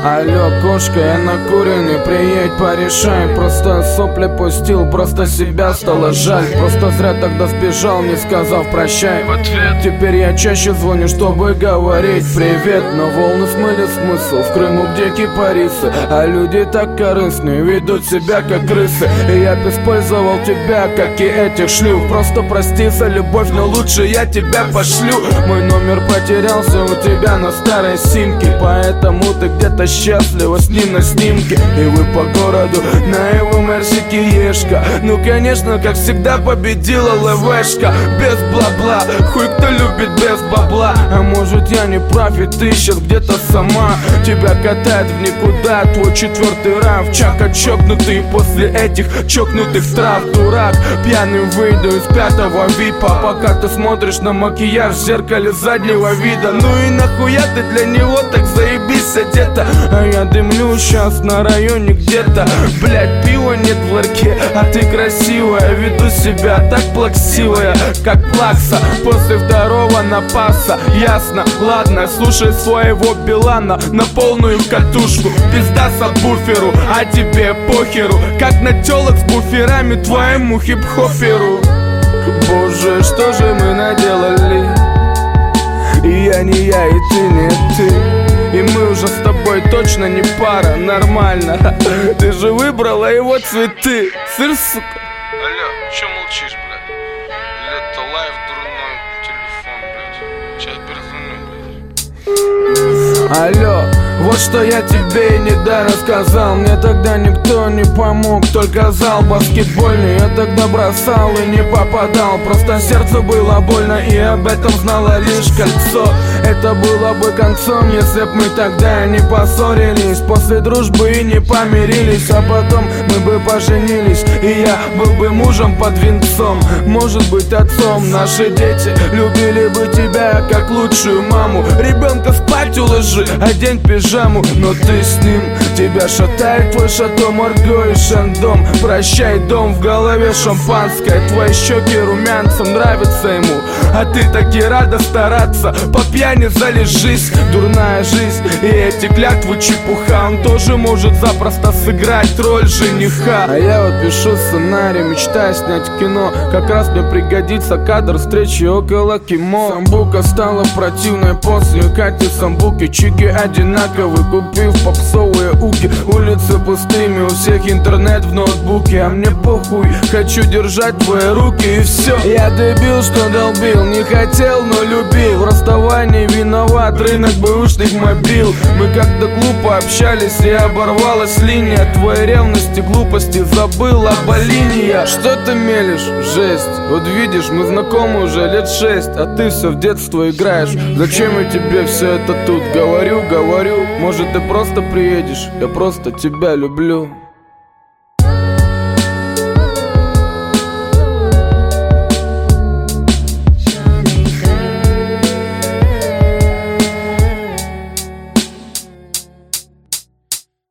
Алло, кошка, я накуренный, приедь, порешай. Просто сопли пустил, просто себя стало жаль. Просто зря тогда сбежал, не сказав прощай. Теперь я чаще звоню, чтобы говорить привет. Но волны смыли смысл в Крыму, где кипарисы. А люди так корыстные, ведут себя как крысы. И я б использовал тебя, как и этих шлюх. Просто прости за любовь, но лучше я тебя пошлю. Мой номер потерялся у тебя на старой симке, поэтому ты где-то счастлива с ним на снимке. И вы по городу на его мерсике ешка. Ну конечно, как всегда победила ЛВшка. Без бла-бла, хуй кто любит без бабла. А может я не прав, и ты сейчас где-то сама. Тебя катает в никуда твой четвертый раф. Чака чокнутый после этих чокнутых трав. Дурак, пьяный выйду из пятого випа, пока ты смотришь на макияж в зеркале заднего вида. Ну и нахуя ты для него так заебись одета? А я дымлю сейчас на районе где-то. Блять, пива нет в ларьке, а ты красивая. Веду себя так плаксивая, как плакса после второго напаса. Ясно, ладно, слушай своего Билана на полную катушку. Пизда сабвуферу, а тебе похеру, как на тёлок с буферами твоему хип-хоперу. Боже, что же мы наделали? И я не я, и ты не ты. И мы уже с тобой точно не пара, нормально. Ты же выбрала его цветы. Сыр, сука. Алло, чё молчишь, блядь? Или это лайв дурной телефон, блядь? Сейчас перезвоню, блядь. Алло, вот что я тебе и не рассказал. Мне тогда никто не помог, только зал баскетбольный. Я тогда бросал и не попадал, просто сердцу было больно, и об этом знало лишь кольцо. Это было бы концом, если б мы тогда не поссорились, после дружбы и не помирились. А потом мы бы поженились, и я был бы мужем под венцом, может быть отцом. Наши дети любили бы тебя как лучшую маму. Ребенка спать уложи, одень пижаму. Но ты с ним, тебя шатает твой Шато Марго и Шандом. Прощай, дом, в голове шампанское, твои щеки румянцем нравятся ему, а ты таки рада стараться. По пьяни залежись, дурная жизнь и эти клятвы чепуха. Он тоже может запросто сыграть роль жениха. А я вот пишу сценарий, мечтаю снять кино. Как раз мне пригодится кадр встречи около Кимо. Самбука стала противной после Кати Самбуки. Чики одинаковые, купив попсовые уки. Улицы пустыми, у всех интернет в ноутбуке. А мне похуй, хочу держать твои руки и все. Я дебил, что долбил, не хотел, но любил. В расставании виноват рынок бэушных мобил. Мы как-то глупо общались, и оборвалась линия. Твоей ревности, глупости забыл об линия. Что ты мелешь? Жесть. Вот видишь, мы знакомы уже лет 6, а ты все в детство играешь. Зачем я тебе все это тут говорю? Может ты просто приедешь? Я просто тебя люблю.